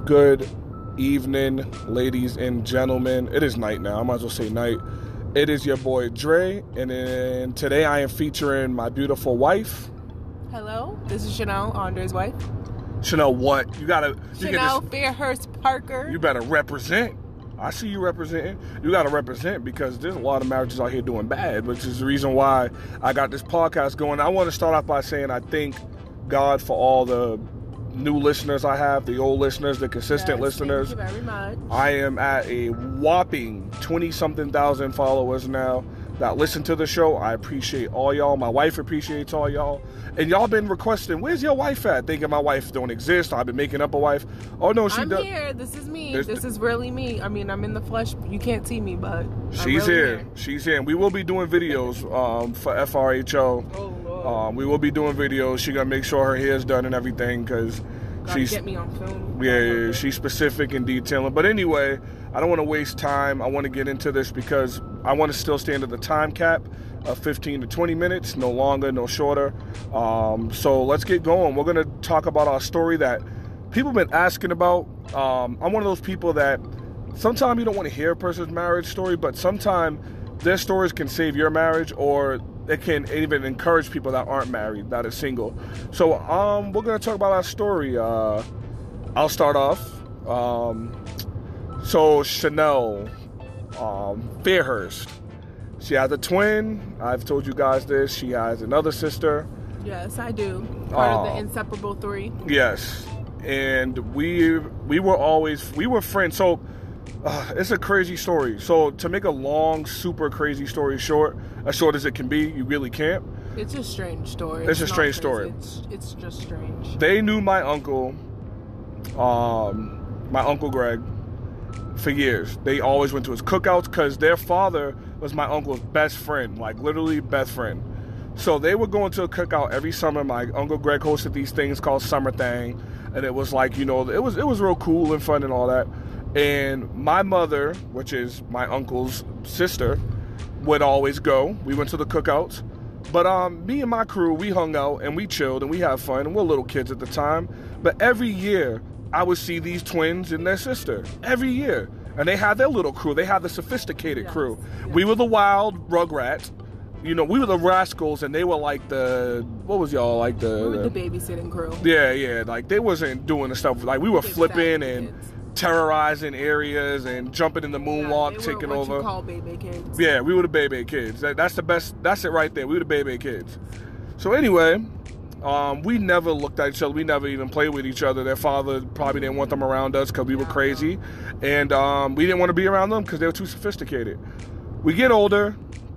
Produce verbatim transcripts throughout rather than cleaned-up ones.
Good evening, ladies and gentlemen. It is night now. I might as well say night. It is your boy Dre, and then today I am featuring my beautiful wife. Hello, this is Chanel, Andre's wife. Chanel, what? You gotta. You Chanel Fairhurst Parker. You better represent. I see you representing. You gotta represent because there's a lot of marriages out here doing bad, which is the reason why I got this podcast going. I want to start off by saying I thank God for all the new listeners I have, the old listeners, the consistent yes, listeners. Thank you very much. I am at a whopping twenty-something thousand followers now that listen to the show. I appreciate all y'all. My wife appreciates all y'all. And y'all been requesting, where's your wife at? Thinking my wife don't exist. I've been making up a wife. Oh, no, she I'm does. here. This is me. There's this is really me. I mean, I'm in the flesh. You can't see me, but She's I'm really here. here. She's here. And we will be doing videos um, for F R H O. Oh, Lord. Um, we will be doing videos. She gonna make sure her hair's done and everything because she's get me on film. Yeah, yeah, she's specific and detailing. But anyway, I don't want to waste time. I want to get into this because I want to still stand at the time cap of fifteen to twenty minutes, no longer, no shorter. Um, so let's get going. We're gonna talk about our story that people have been asking about. Um, I'm one of those people that sometimes you don't want to hear a person's marriage story, but sometimes their stories can save your marriage, or it can even encourage people that aren't married, that are single. So um, we're going to talk about our story. Uh, I'll start off. Um, so Chanel um, Fairhurst, she has a twin. I've told you guys this. She has another sister. Yes, I do. Part uh, of the inseparable three. Yes. And we we were always, we were friends. So Uh, it's a crazy story. So to make a long, super crazy story short, as short as it can be, you really can't. It's a strange story. It's, it's a not strange crazy. story. It's, it's just strange. They knew my uncle, um, my Uncle Greg, for years. They always went to his cookouts because their father was my uncle's best friend, like literally best friend. So they were going to a cookout every summer. My Uncle Greg hosted these things called Summer Thing, and it was like, you know, it was it was real cool and fun and all that. And my mother, which is my uncle's sister, would always go. We went to the cookouts. But um, me and my crew, we hung out and we chilled and we had fun. And we're little kids at the time. But every year, I would see these twins and their sister. Every year. And they had their little crew. They had the sophisticated Yes. crew. Yes. We were the wild rugrats. You know, we were the rascals and they were like the, what was y'all, like the... We were the babysitting crew. Yeah, yeah. Like, they wasn't doing the stuff. Like, we were Big flipping savage and... kids. terrorizing areas and jumping in the moonwalk, Yeah, they were taking what over. You call baby kids. Yeah, we were the baby kids. That, that's the best. That's it right there. We were the baby kids. So anyway, um, we never looked at each other. We never even played with each other. Their father probably didn't want them around us because we were crazy, and um, we didn't want to be around them because they were too sophisticated. We get older.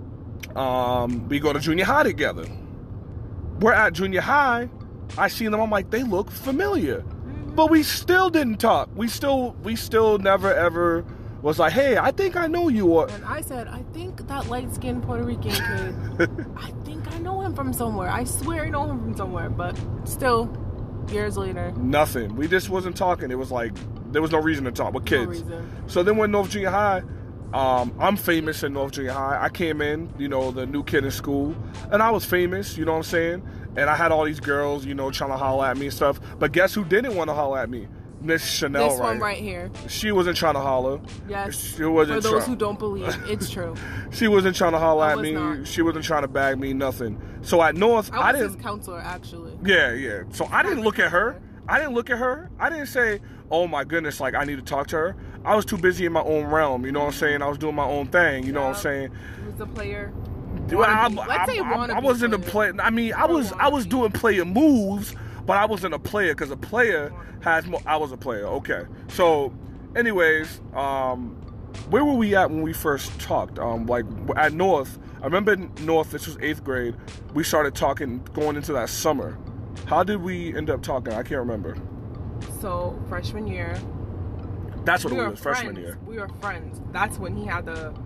Um, we go to junior high together. We're at junior high. I see them. I'm like, they look familiar. But we still didn't talk. We still, we still never ever was like, hey, I think I know you. Or And I said, I think that light-skinned Puerto Rican kid, I think I know him from somewhere. I swear I know him from somewhere. But still, years later. Nothing. We just wasn't talking. It was like, there was no reason to talk. We're kids. No reason. So then when North Junior High, um, I'm famous in North Junior High. I came in, you know, the new kid in school. And I was famous, you know what I'm saying? And I had all these girls, you know, trying to holler at me and stuff. But guess who didn't want to holler at me? Miss Chanel, This right? one right here. She wasn't trying to holler. Yes. She wasn't For those try- who don't believe, it's true. She wasn't trying to holler I at was me. not. She wasn't trying to bag me, nothing. So at North, I I, was didn't. his counselor, actually. Yeah, yeah. So I didn't look at her. I didn't look at her. I didn't say, oh my goodness, like I need to talk to her. I was too busy in my own realm, you know what I'm saying? I was doing my own thing, you know what I'm saying? He was a player. Well, I, Wannabe. I, Let's say I, I wannabe wasn't a player. player. I mean, I Or was I was wannabe. doing player moves, but I wasn't a player because a player has more. I was a player. Okay. So, anyways, um, where were we at when we first talked? Um, like at North. I remember in North. This was eighth grade. We started talking going into that summer. How did we end up talking? I can't remember. So, freshman year. That's what we it were was. friends. Freshman year. We were friends. That's when he had the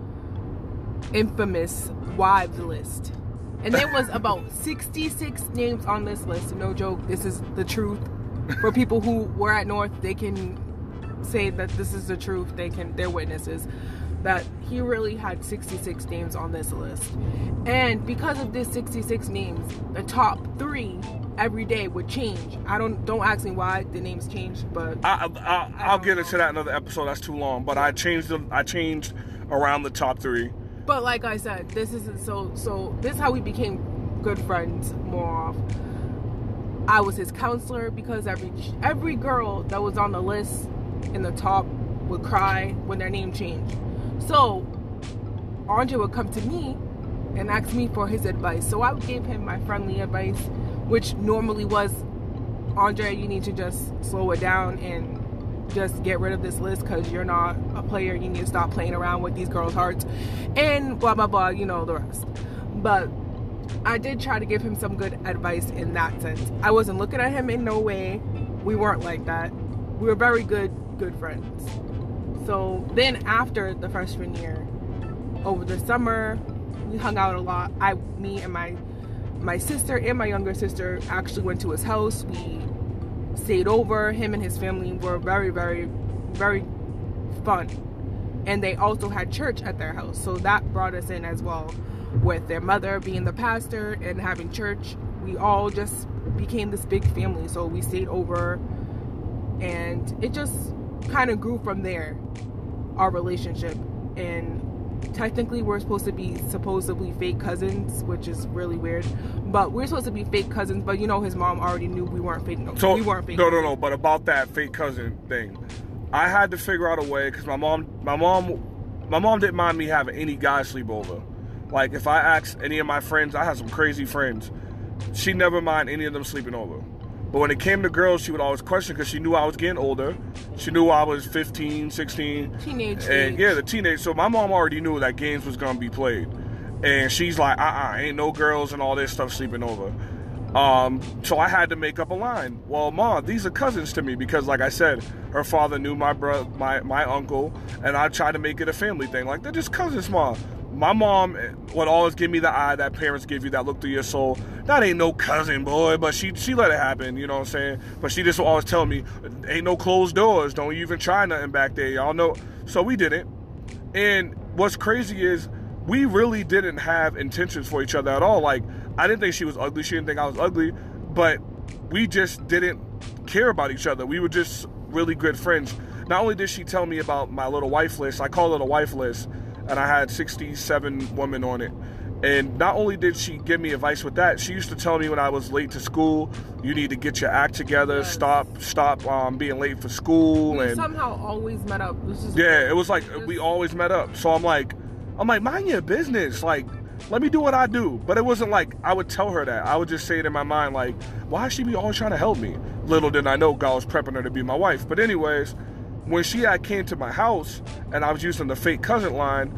infamous wives list. And there was about sixty-six names on this list. No joke. This is the truth. For people who were at North, they can say that this is the truth. They can, they're witnesses. that he really had sixty-six names on this list. And because of this sixty-six names, the top three every day would change. I don't don't ask me why the names changed, but I, I, I, I'll get know. into that in another episode. That's too long. But I changed them. I changed around the top three. But like I said, this isn't so. So this is how we became good friends more off. I was his counselor because every every girl that was on the list in the top would cry when their name changed. So Andre would come to me and ask me for his advice. So I would give him my friendly advice, which normally was, Andre, you need to just slow it down and just get rid of this list because you're not a player. You need to stop playing around with these girls' hearts and blah, blah, blah, you know, the rest. But I did try to give him some good advice in that sense. I wasn't looking at him in no way. We weren't like that. We were very good, good friends. So then after the freshman year, over the summer, we hung out a lot. I, me and my my sister and my younger sister actually went to his house. We stayed over. Him and his family were very, very, very fun. And they also had church at their house. So that brought us in as well. With their mother being the pastor and having church, we all just became this big family. So we stayed over and it just kind of grew from there, our relationship. And technically we're supposed to be supposedly fake cousins, which is really weird, but we're supposed to be fake cousins. But you know, his mom already knew we weren't fake. No, so, we weren't fake. No, no, no. But about that fake cousin thing, I had to figure out a way because my mom, my mom, my mom didn't mind me having any guys sleep over. Like if I asked any of my friends, I had some crazy friends. She never mind any of them sleeping over. But when it came to girls, she would always question because she knew I was getting older. She knew I was fifteen, sixteen. Teenage And age. yeah, the teenage. So my mom already knew that games was going to be played. And she's like, uh-uh, ain't no girls and all this stuff sleeping over. Um, so I had to make up a line. Well, Mom, these are cousins to me because, like I said, her father knew my brother, my, my uncle, and I tried to make it a family thing. Like, they're just cousins, Mom. My mom would always give me the eye that parents give you, that look through your soul. That ain't no cousin, boy, but she she let it happen, you know what I'm saying? But she just always tell me, ain't no closed doors, don't even try nothing back there, y'all know. So we didn't. And what's crazy is we really didn't have intentions for each other at all. Like, I didn't think she was ugly, she didn't think I was ugly, but we just didn't care about each other. We were just really good friends. Not only did she tell me about my little wife list, I call it a wife list, and I had sixty-seven women on it. And not only did she give me advice with that, she used to tell me when I was late to school, you need to get your act together, yes. stop stop um, being late for school. We and somehow always met up. This is yeah, it was like we always met up. So I'm like, I'm like, mind your business. Like, let me do what I do. But it wasn't like I would tell her that. I would just say it in my mind, like, why is she be always trying to help me? Little did I know God was prepping her to be my wife. But anyways, when she had came to my house and I was using the fake cousin line,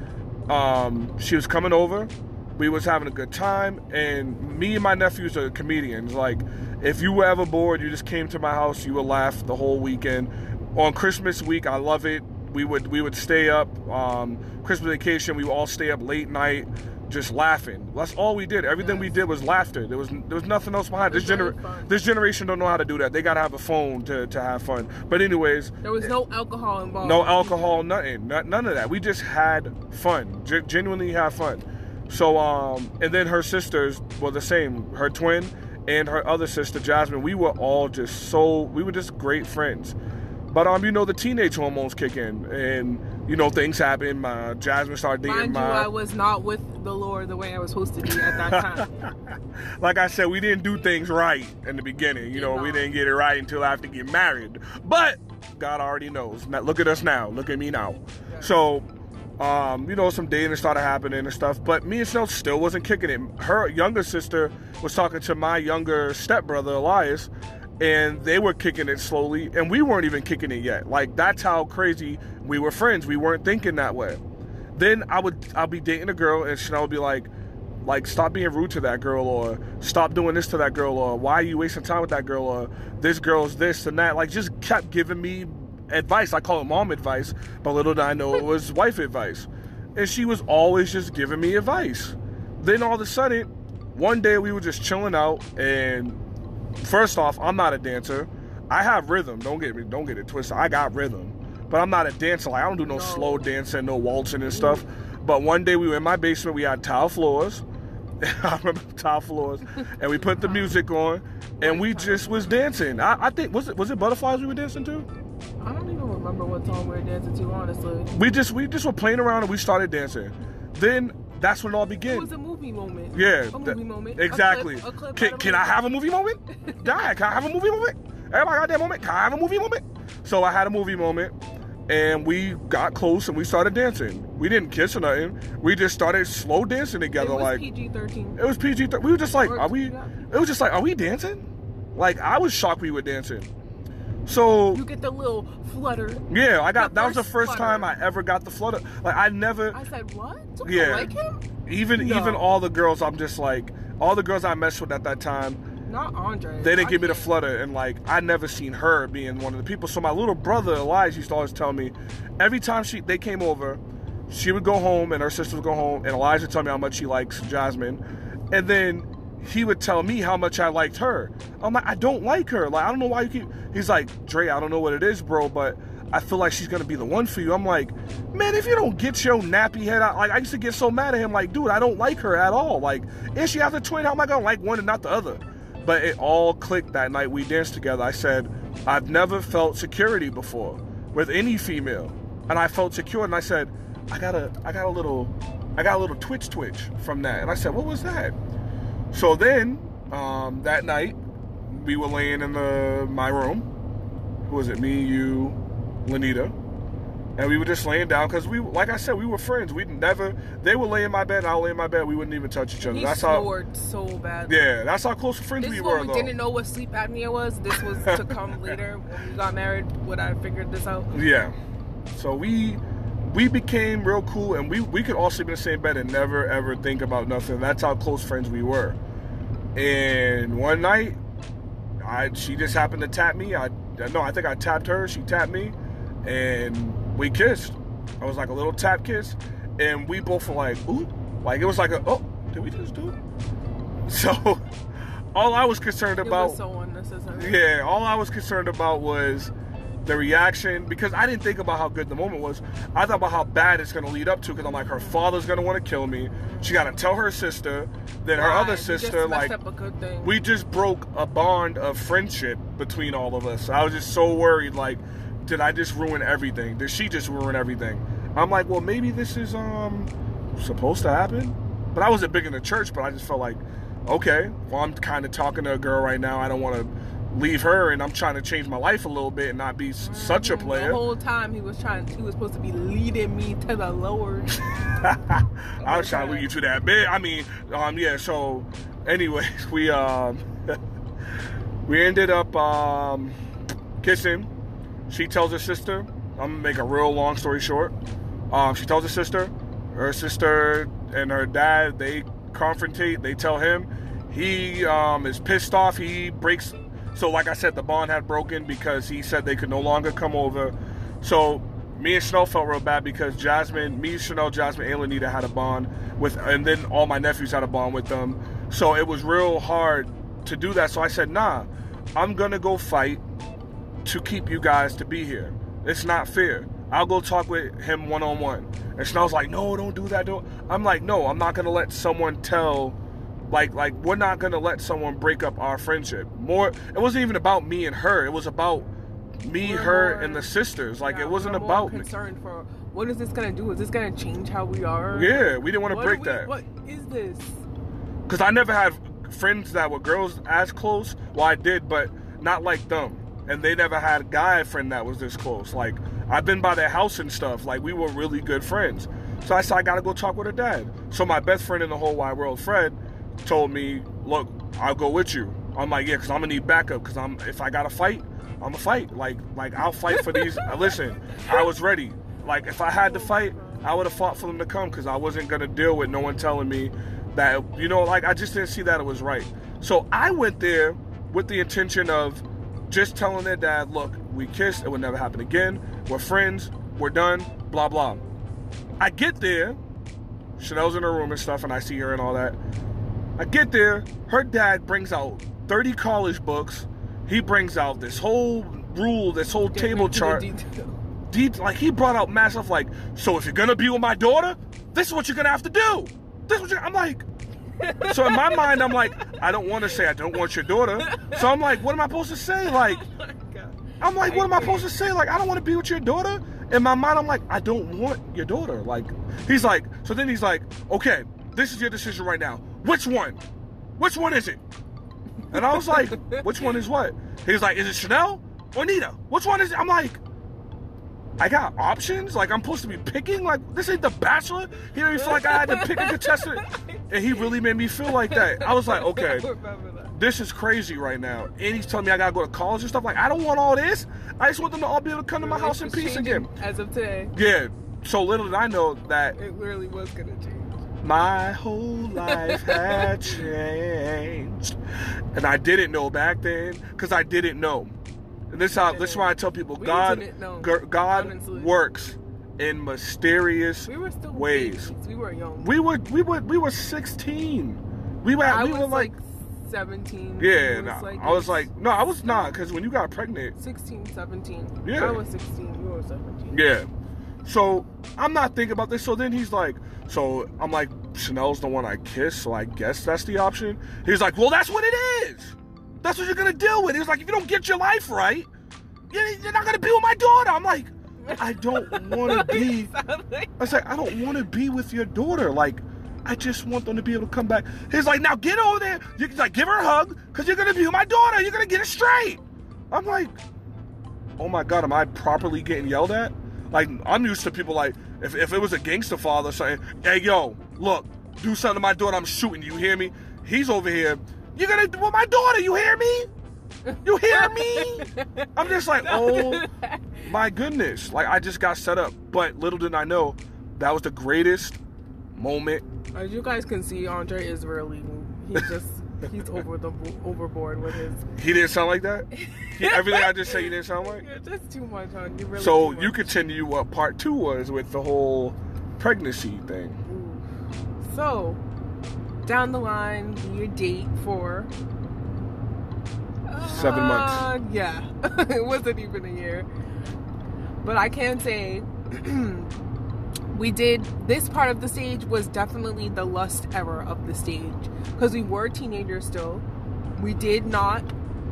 um, she was coming over. We was having a good time, and me and my nephews are comedians. Like, if you were ever bored, you just came to my house, you would laugh the whole weekend. On Christmas week, I love it. We would we would stay up. Um, Christmas vacation, we would all stay up late night, just laughing. That's all we did. Everything yes. we did was laughter. There was there was nothing else behind. This gener- this generation don't know how to do that. They gotta have a phone to, to have fun. But anyways, there was no alcohol involved. No alcohol, nothing, not, none of that. We just had fun. G- genuinely had fun. So um, and then her sisters were the same. Her twin and her other sister Jasmine. We were all just so we were just great friends. But um, you know, the teenage hormones kick in, and you know, things happen. My Jasmine started dating Mind my. you, I was not with the Lord the way I was supposed to be at that time. Like I said, we didn't do things right in the beginning. You know, no. we didn't get it right until after getting married. But God already knows. Now, look at us now. Look at me now. Yeah. So, um, you know, some dating started happening and stuff. But me and Snell still wasn't kicking it. Her younger sister was talking to my younger stepbrother Elias. And they were kicking it slowly, and we weren't even kicking it yet. Like, that's how crazy we were friends. We weren't thinking that way. Then I would, I'll be dating a girl, and Chanel would be like, like, stop being rude to that girl, or stop doing this to that girl, or why are you wasting time with that girl, or this girl's this and that. Like, just kept giving me advice. I call it mom advice, but little did I know it was wife advice. And she was always just giving me advice. Then all of a sudden, one day we were just chilling out, and first off, I'm not a dancer. I have rhythm. Don't get me. Don't get it twisted. I got rhythm. but I'm not a dancer. Like I don't do no, No. slow dancing, no waltzing and stuff. But one day we were in my basement. We had tile floors. I remember tile floors, and we put the music on, and we just was dancing. I, I think was it was it Butterflies we were dancing to? I don't even remember what song we were dancing to, honestly. We just we just were playing around and we started dancing. Then that's when it all began. It was a movie moment. Yeah, A movie that- moment. exactly. A clip, a clip can out of can a I movie. have a movie moment? Dad, can I have a movie moment? Everybody got that moment? Can I have a movie moment? So I had a movie moment, and we got close and we started dancing. We didn't kiss or nothing. We just started slow dancing It together. was like P G thirteen. it was P G. We were just like, Or- are we? yeah. It was just like, are we dancing? Like I was shocked we were dancing. So You get the little flutter. yeah, I got The that was the first first time I flutter. ever got the flutter. Like I never. I said, what? Do I Yeah. like him? Even No. even all the girls, I'm just like all the girls I messed with at that time. Not Andre. They didn't I give me the can't. flutter, and like I never seen her being one of the people. So my little brother Elias used to always tell me, every time she they came over, she would go home and her sister would go home, and Elias would tell me how much he likes Jasmine, and then he would tell me how much I liked her. I'm like, I don't like her. Like I don't know why you keep. He's like, Dre, I don't know what it is, bro, but I feel like she's gonna be the one for you. I'm like, man, if you don't get your nappy head out, like I used to get so mad at him, like, dude, I don't like her at all. Like, and she has a twin. How am I gonna like one and not the other? But it all clicked that night we danced together. I said, I've never felt security before with any female. And I felt secure, and I said, I got a I got a little I got a little twitch twitch from that. And I said, what was that? So then, um, that night, we were laying in the my room. Who was it? Me, you, Lanita. And we were just laying down because we, like I said, we were friends. We'd never, they would lay in my bed and I would lay in my bed. We wouldn't even touch each other. He That's how, snored so bad. yeah, that's how close friends This we is were when we though. didn't know what sleep apnea was. This was to come later when we got married. When I figured this out. Yeah. So we we became real cool, and we, we could all sleep in the same bed and never ever think about nothing. That's how close friends we were. And one night, I she just happened to tap me. I no, I think I tapped her. She tapped me, and we kissed. I was like a little tap kiss, and we both were like, ooh, like it was like a oh, did we just do it? So all I was concerned It about, was so unnecessary. yeah, all I was concerned about was the reaction, because I didn't think about how good the moment was. I thought about how bad it's going to lead up to, because I'm like, her father's going to want to kill me. She got to tell her sister. Then her Right, other you just sister, messed like, up a good thing. we just broke a bond of friendship between all of us. I was just so worried, like, did I just ruin everything? Did she just ruin everything? I'm like, well, maybe this is um supposed to happen. But I wasn't big in the church, but I just felt like, okay, well, I'm kind of talking to a girl right now. I don't want to leave her, and I'm trying to change my life a little bit and not be s- such a player. The whole time he was trying, he was supposed to be leading me to the Lord. I was trying to lead you to that bit. I mean, um, yeah. So, anyways, we um, we ended up um, kissing. She tells her sister. I'm gonna make a real long story short. Um, she tells her sister. Her sister and her dad, they confrontate. They tell him. He um, is pissed off. He breaks. So, like I said, the bond had broken because he said they could no longer come over. So, me and Chanel felt real bad because Jasmine, me, Chanel, Jasmine, and Lanita had a bond with, and then all my nephews had a bond with them. So it was real hard to do that. So I said, nah, I'm gonna go fight to keep you guys to be here. It's not fair. I'll go talk with him one on one. And Chanel's like, no, don't do that. Don't. I'm like, no, I'm not gonna let someone tell. Like, like we're not gonna let someone break up our friendship. More, it wasn't even about me and her. It was about me, We're her, more- and the sisters. Like, Yeah, it wasn't we're more about me. concerned for what is this gonna do? Is this gonna change how we are? Yeah, we didn't want to What break are we- that. What is this? Because I never had friends that were girls as close. Well, I did, but not like them. And they never had a guy friend that was this close. Like, I've been by their house and stuff. Like, we were really good friends. So I said, I got to go talk with her dad. So my best friend in the whole wide world, Fred, told me, look, I'll go with you. I'm like, yeah, because I'm going to need backup. Because I'm if I got to fight, I'm going to fight. Like, like I'll fight for these. Listen, I was ready. Like, if I had to fight, I would have fought for them to come because I wasn't going to deal with no one telling me that, you know, like, I just didn't see that it was right. So I went there with the intention of just telling their dad, look, we kissed, it would never happen again. We're friends, we're done, blah, blah. I get there, Chanel's in her room and stuff, and I see her and all that. I get there, her dad brings out thirty college books. He brings out this whole rule, this whole Get table into the chart. detail. de- like he brought out mad stuff like, so if you're gonna be with my daughter, this is what you're gonna have to do. This is what you're, I'm like. So in my mind, I'm like, I don't want to say I don't want your daughter. So I'm like, what am I supposed to say? Like, Oh my God. I'm like, what am I supposed to say? Like, I don't want to be with your daughter. In my mind, I'm like, I don't want your daughter. Like, he's like, so then he's like, okay, this is your decision right now. Which one? Which one is it? And I was like, which one is what? He's like, is it Chanel or Nita? Which one is it? I'm like, I got options? Like, I'm supposed to be picking? Like, this ain't The Bachelor? He made me feel like I had to pick a contestant. And he really made me feel like that. I was like, okay, this is crazy right now. And he's telling me I gotta go to college and stuff. Like, I don't want all this. I just want them to all be able to come to my house in peace again. As of today. Yeah. So little did I know that It really was gonna change. my whole life had changed. And I didn't know back then, because I didn't know. And this how this is why I tell people, We God, didn't know, G- God honestly. works in mysterious We were still ways. babies. We were young. We were we were we were sixteen. We were I we was were like, like seventeen. yeah. He Nah, was like I was like no, I was not, because when you got pregnant, sixteen, seventeen. Yeah. I was sixteen. You were seventeen. yeah. So I'm not thinking about this. So then he's like, so I'm like, Chanel's the one I kiss, so I guess that's the option. He's like, well, that's what it is. That's what you're gonna deal with. He was like, if you don't get your life right, you're you're not gonna be with my daughter. I'm like, I don't want to be. I was like, I don't want to be with your daughter. Like, I just want them to be able to come back. He's like, now get over there. You like give her a hug, because you're gonna be with my daughter. You're gonna get it straight. I'm like, oh my God, am I properly getting yelled at? Like, I'm used to people like, if, if it was a gangster father saying, hey, yo, look, do something to my daughter, I'm shooting you, you hear me? He's over here, you're gonna do with my daughter, you hear me? You hear me? I'm just like, oh my goodness. Like, I just got set up. But little did I know, that was the greatest moment. As you guys can see, Andre is really, he's just, he's over the overboard with his. He didn't sound like that? He, everything I just said, he didn't sound like? You're just too much on you. Really So too you much. continue what part two was with the whole pregnancy thing. Ooh. So, down the line, your date for Seven uh, months. Yeah, it wasn't even a year. But I can say, we did, this part of the stage was definitely the lust era of the stage. Because we were teenagers still. We did not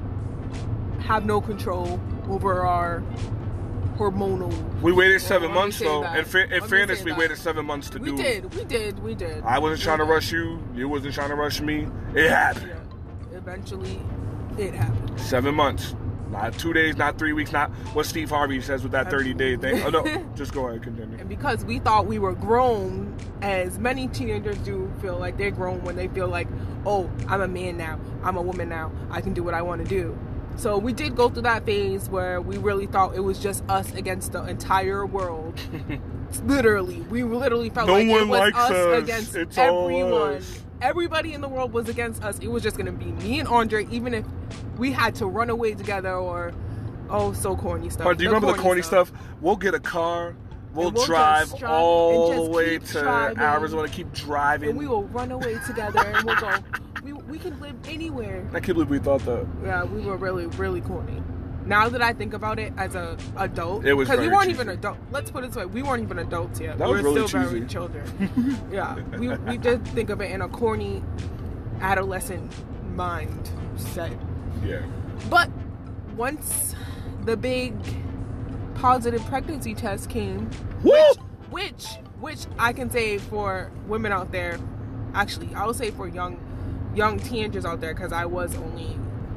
have no control over our hormonal. We waited Well, seven let me months say though. that. In, fa- in Let me fairness, say we that. waited seven months to We do. did, we did, we did. I wasn't We trying to did. rush you. You wasn't trying to rush me. It happened. Yeah. Eventually, it happened. Seven months. Not two days, not three weeks, not what Steve Harvey says with that thirty day thing. Oh no, just go ahead, continue. And because we thought we were grown, as many teenagers do feel like they're grown when they feel like, oh, I'm a man now, I'm a woman now, I can do what I want to do. So we did go through that phase where we really thought it was just us against the entire world. Literally, we literally felt No like one it was likes us, us. against It's all everyone. us. Everybody in the world was against us. It was just gonna be me and Andre, even if we had to run away together or, oh, so corny stuff. But do you The remember the corny stuff? We'll get a car. We'll, And we'll drive just drive all and the just way keep to driving. Arizona. Keep driving. And we will run away together and we'll go, we, we can live anywhere. I can't believe we thought that. Yeah, we were really, really corny. Now that I think about it as a adult, It was because we very weren't cheesy. even adult. Let's put it this way: we weren't even adults yet. That we was were really still cheesy. very children. Yeah, we we did think of it in a corny, adolescent mindset. Yeah. But once the big positive pregnancy test came, Woo! which which I can say for women out there, actually I would say for young young teenagers out there, because I was only,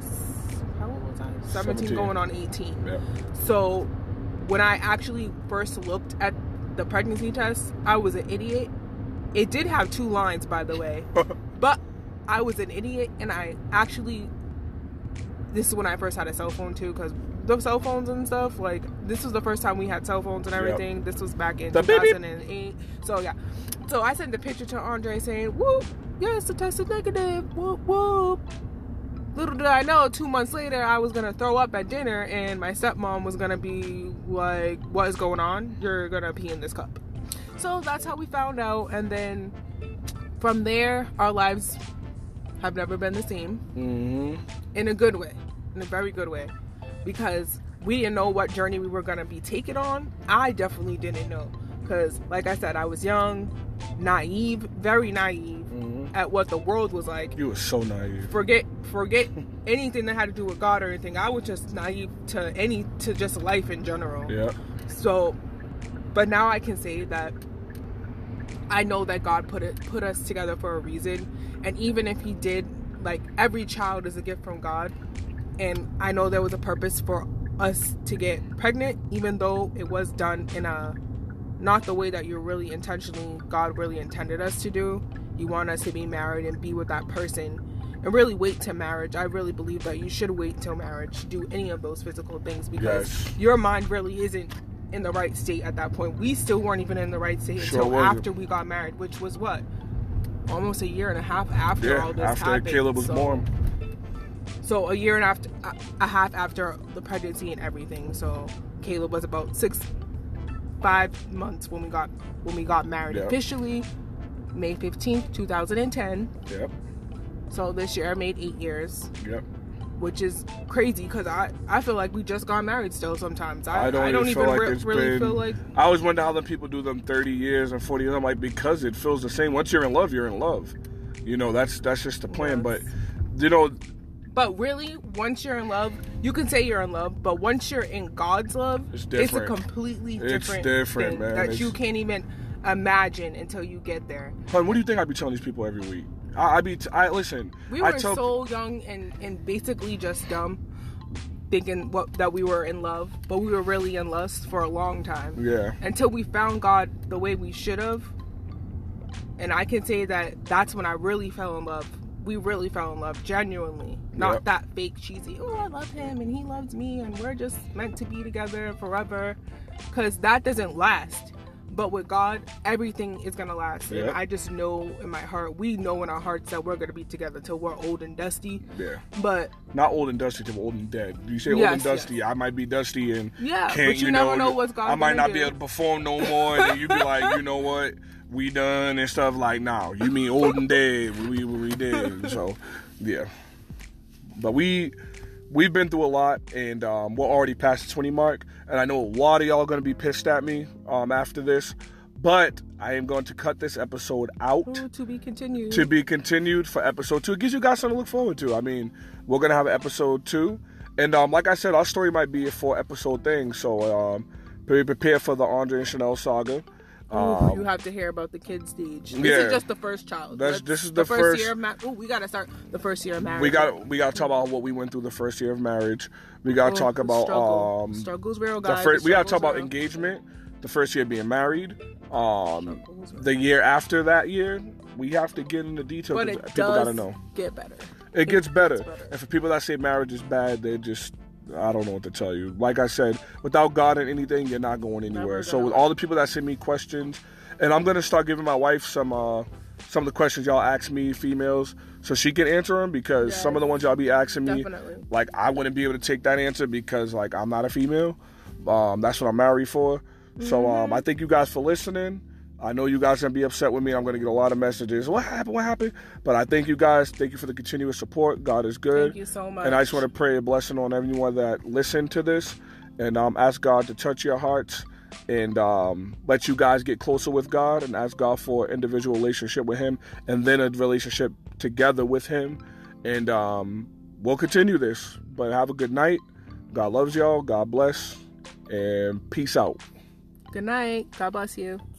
how old was I? seventeen, seventeen. going on eighteen. Yeah. So when I actually first looked at the pregnancy test, I was an idiot. It did have two lines, by the way, but I was an idiot, and I actually, this is when I first had a cell phone too, because the cell phones and stuff, like, this was the first time we had cell phones and everything. Yep. This was back in The two beep, beep. thousand eight. So yeah, so I sent the picture to Andre saying, whoop, yes, the test is negative, whoop, whoop. Little did I know, two months later, I was going to throw up at dinner, and my stepmom was going to be like, what is going on? You're going to pee in this cup. So that's how we found out, and then from there, our lives have never been the same. Mm-hmm. In a good way. In a very good way. Because we didn't know what journey we were going to be taken on. I definitely didn't know. Because, like I said, I was young, naive, very naive mm-hmm. at what the world was like. You were so naive. Forget forget anything that had to do with God or anything. I was just naive to any, to just life in general. Yeah. So, but now I can say that I know that God put it put us together for a reason. And even if he did, like, every child is a gift from God. And I know there was a purpose for us to get pregnant, even though it was done in a not the way that you're really intentionally God really intended us to do. You want us to be married and be with that person and really wait till marriage. I really believe that you should wait till marriage to do any of those physical things, because yes. your mind really isn't in the right state at that point. We still weren't even in the right state sure until wasn't. after we got married, which was what, almost a year and a half after yeah, all this after happened. Caleb was so, born. So a year and after, a half after the pregnancy and everything. So Caleb was about six, five months when we got when we got married yep. officially, May fifteenth, two thousand ten. Yep. So this year I made eight years. Yep. Which is crazy, because I, I feel like we just got married still sometimes. I, I don't, I don't even, even feel like re- it's really been, feel like... I always wonder how the people do them thirty years and forty years. I'm like, because it feels the same. Once you're in love, you're in love. You know, that's that's just the plan. Yes. But, you know... But really, once you're in love, you can say you're in love, but once you're in God's love, it's, it's a completely different, it's different thing man. that it's... you can't even imagine until you get there. Hun, what do you think I be telling these people every week? I, I be, t- I listen. We were I tell... so young and, and basically just dumb, thinking what that we were in love, but we were really in lust for a long time. Yeah. Until we found God the way we should have. And I can say that that's when I really fell in love. We really fell in love, genuinely. Not yep. that fake, cheesy, oh, I love him and he loves me and we're just meant to be together forever. Because that doesn't last. But with God, everything is going to last. Yep. And I just know in my heart, we know in our hearts that we're going to be together till we're old and dusty. Yeah. But... Not old and dusty till we're old and dead. You say yes, old and dusty, yes. I might be dusty and yeah, can't, but you, you never know, know what's God I might not do. be able to perform no more. And then you be like, you know what? We done and stuff. Like, no, you mean old and dead. We, we, we did. So, yeah. But we... We've been through a lot, and um, we're already past the twenty mark, and I know a lot of y'all are going to be pissed at me um, after this, but I am going to cut this episode out. Ooh, to be continued. To be continued for episode two. It gives you guys something to look forward to. I mean, we're going to have episode two, and um, like I said, our story might be a four-episode thing, so um, be prepared for the Andre and Chanel saga. Um, Ooh, you have to hear about the kid stage. This yeah. is just the first child. That's, Let's, this is the, the first, first year of marriage. Ooh, we gotta start the first year of marriage. We got we gotta talk about what we went through the first year of marriage. We gotta Ooh, talk about struggle. um struggles real guys. The first, we gotta talk about real. engagement. The first year being married. Um, the year after that year, we have to get into detail. But it people does gotta know. Get better. It, it gets better. gets better. And for people that say marriage is bad, they're just. I don't know what to tell you. Like I said, without God in anything, you're not going anywhere. So with all the people that send me questions, and I'm gonna start giving my wife some uh, some of the questions y'all ask me, females, so she can answer them, because yes. some of the ones y'all be asking me, Definitely. like I wouldn't be able to take that answer because like I'm not a female. Um, that's what I'm married for. Mm-hmm. So um, I thank you guys for listening. I know you guys are going to be upset with me. I'm going to get a lot of messages. What happened? What happened? But I thank you guys. Thank you for the continuous support. God is good. Thank you so much. And I just want to pray a blessing on everyone that listened to this. And um, ask God to touch your hearts and um, let you guys get closer with God, and ask God for an individual relationship with Him and then a relationship together with Him. And um, we'll continue this. But have a good night. God loves y'all. God bless. And peace out. Good night. God bless you.